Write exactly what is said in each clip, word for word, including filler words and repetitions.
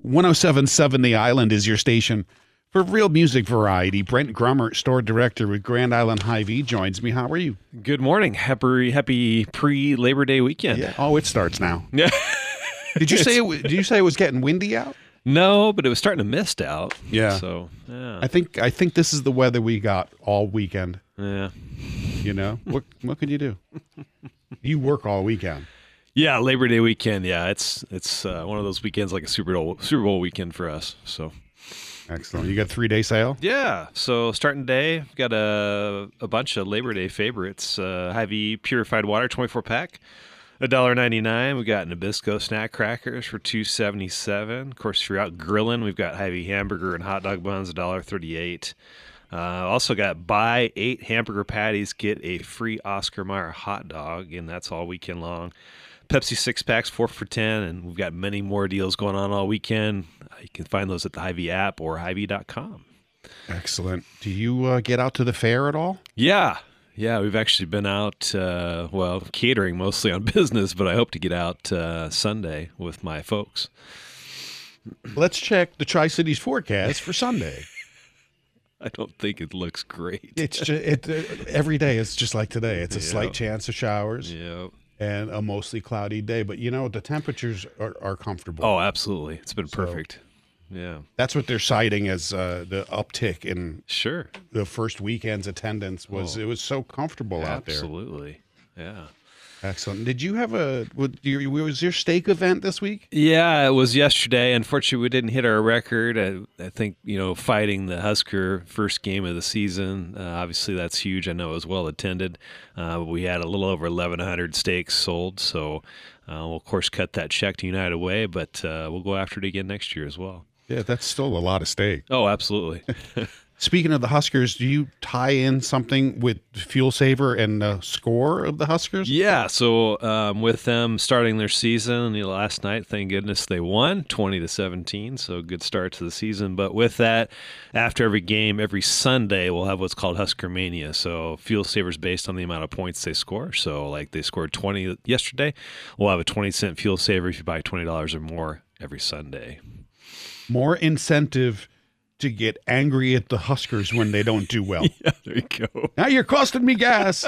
one oh seven point seven The Island is your station for real music variety. Brent Grummer, store director with Grand Island Hy-Vee, joins me. How are you? Good morning. Happy happy pre-Labor Day weekend. Yeah. Oh, it starts now. Yeah. Did you say it, w- did you say it was getting windy out? No, but it was starting to mist out. Yeah. So, yeah. I think I think this is the weather we got all weekend. Yeah. You know? What what can you do? You work all weekend. Yeah, Labor Day weekend. Yeah, it's it's uh, one of those weekends like a Super Bowl Super Bowl weekend for us. So, excellent. You got a three-day sale? yeah. So starting today, we've got a a bunch of Labor Day favorites. Uh, Hy-Vee purified water, twenty-four pack. one dollar ninety-nine. We got Nabisco snack crackers for two seventy-seven. Of course, if you're out grilling, we've got Hy-Vee hamburger and hot dog buns, one dollar thirty-eight. Uh, also got buy eight hamburger patties, get a free Oscar Mayer hot dog, and that's all weekend long. Pepsi six packs, four for ten, and we've got many more deals going on all weekend. Uh, you can find those at the Hy-Vee app or Hy-Vee dot com. Excellent. Do you uh, get out to the fair at all? Yeah. Yeah, we've actually been out, uh, well, catering mostly on business, but I hope to get out uh, Sunday with my folks. Let's check the Tri-Cities forecast for Sunday. I don't think it looks great. It's just, it, uh, every day it's just like today. It's a Yeah. slight chance of showers Yeah. and a mostly cloudy day. But, you know, the temperatures are, are comfortable. Oh, absolutely. It's been So- perfect. Yeah. That's what they're citing as uh, the uptick in Sure. the first weekend's attendance was Oh. it was so comfortable out there. Absolutely. Yeah. Excellent. Did you have a would your, was your steak event this week? Yeah, it was yesterday. Unfortunately, we didn't hit our record. I, I think, you know, fighting the Husker first game of the season, uh, obviously that's huge. I know it was well attended. Uh, we had a little over eleven hundred steaks sold. So uh, we'll, of course, cut that check to United Way, but uh, we'll go after it again next year as well. Yeah, that's still a lot of steak. Oh, absolutely. Speaking of the Huskers, do you tie in something with Fuel Saver and the score of the Huskers? Yeah, so um, with them starting their season, you know, last night, thank goodness they won twenty to seventeen, so good start to the season. But with that, after every game, every Sunday, we'll have what's called Husker Mania. So Fuel Saver's based on the amount of points they score. So like they scored twenty yesterday, we'll have a twenty cent Fuel Saver if you buy twenty dollars or more every Sunday. More incentive to get angry at the Huskers when they don't do well. Yeah, there you go. Now you're costing me gas.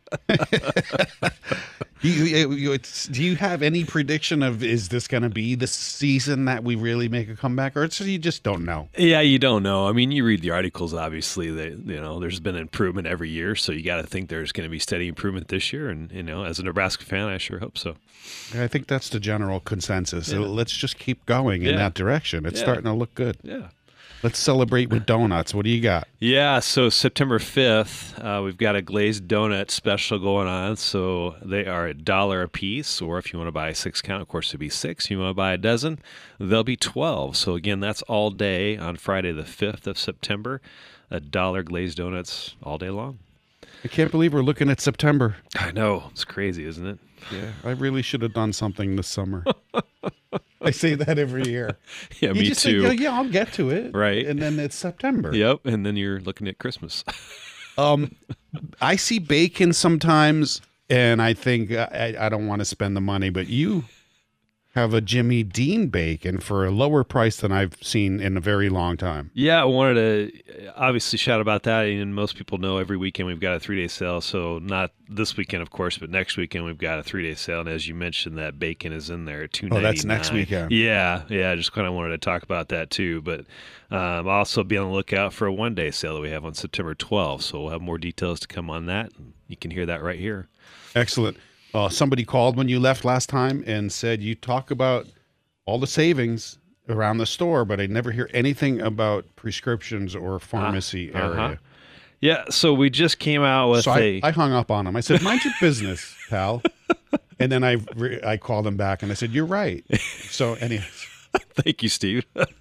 you, you, you- it's, do you have any prediction of is this going to be the season that we really make a comeback, or it's, you just don't know? Yeah, you don't know. I mean, you read the articles, obviously, that, you know, there's been improvement every year, so you got to think there's going to be steady improvement this year. And, you know, as a Nebraska fan, I sure hope so. I think that's the general consensus. Yeah. So let's just keep going in Yeah. that direction. It's Yeah. starting to look good. Yeah. Let's celebrate with donuts. What do you got? Yeah, so September fifth, uh, we've got a glazed donut special going on. So they are a dollar a piece, or if you want to buy a six count, of course, it'd be six. If you want to buy a dozen, they'll be twelve. So again, that's all day on Friday the fifth of September. A dollar glazed donuts all day long. I can't believe we're looking at September. I know. It's crazy, isn't it? Yeah, I really should have done something this summer. I say that every year. Yeah, You me just say, too. yeah, yeah, I'll get to it. Right. And then it's September. Yep, and then you're looking at Christmas. Um, I see bacon sometimes, and I think I, I don't want to spend the money, but you have a Jimmy Dean bacon for a lower price than I've seen in a very long time. Yeah, I wanted to obviously shout about that. And most people know every weekend we've got a three-day sale. So not this weekend, of course, but next weekend we've got a three-day sale. And as you mentioned, that bacon is in there at two ninety-nine. Oh, that's next weekend. Yeah, yeah. I just kind of wanted to talk about that too. But um, also be on the lookout for a one-day sale that we have on September twelfth. So we'll have more details to come on that. You can hear that right here. Excellent. Uh, somebody called when you left last time and said you talk about all the savings around the store, but I never hear anything about prescriptions or pharmacy Uh, uh-huh. area. Yeah, so we just came out with So I, a... I hung up on him. I said, mind your business, pal. And then I re- I called him back and I said, you're right. So anyway. Thank you, Steve.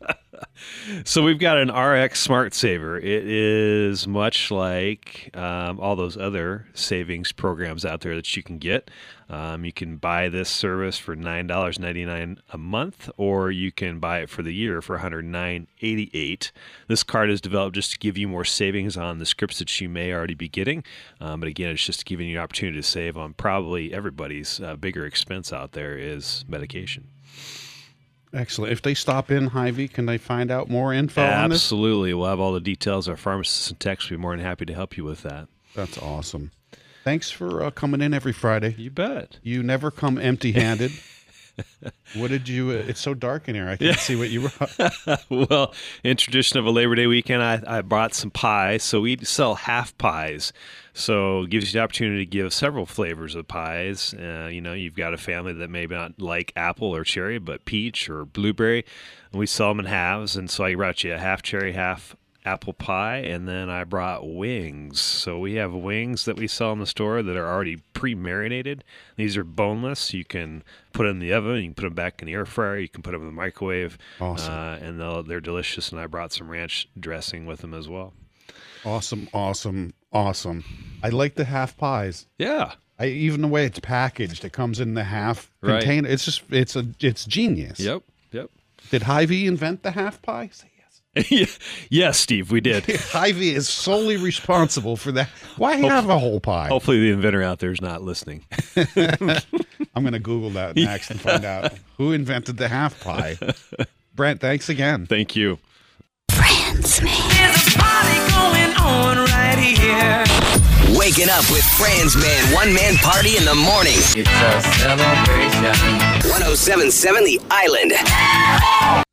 So we've got an R X Smart Saver. It is much like um, all those other savings programs out there that you can get. Um, you can buy this service for nine dollars and ninety-nine cents a month, or you can buy it for the year for one hundred nine dollars and eighty-eight cents. This card is developed just to give you more savings on the scripts that you may already be getting. Um, but again, it's just giving you an opportunity to save on probably everybody's uh, bigger expense out there is medication. Excellent. If they stop in Hy-Vee, can they find out more info on this? Absolutely. We'll have all the details. Our pharmacists and techs will be more than happy to help you with that. That's awesome. Thanks for uh, coming in every Friday. You bet. You never come empty-handed. What did you? Uh, it's so dark in here. I can't yeah. see what you brought. Well, in tradition of a Labor Day weekend, I, I brought some pies. So we sell half pies. So it gives you the opportunity to give several flavors of pies. Uh, you know, you've got a family that may not like apple or cherry, but peach or blueberry. And we sell them in halves. And so I brought you a half cherry, half apple pie, and then I brought wings. So we have wings that we sell in the store that are already pre-marinated. These are boneless. You can put them in the oven. You can put them back in the air fryer. You can put them in the microwave. Awesome. Uh, and they'll, they're delicious. And I brought some ranch dressing with them as well. Awesome, awesome, awesome. I like the half pies. Yeah. I, even the way it's packaged, it comes in the half right. container. It's just, it's a, it's genius. Yep, yep. Did Hy-Vee invent the half pie? Say yes. Yes, Steve, we did. Hy-Vee is solely responsible for that. Why Hope, have a whole pie? Hopefully the inventor out there is not listening. I'm going to Google that next and find out who invented the half pie. Brent, thanks again. Thank you. Friends, man. There's a party going on right here. Waking up with Franz Man, one man party in the morning. It's a celebration. one oh seven point seven The Island.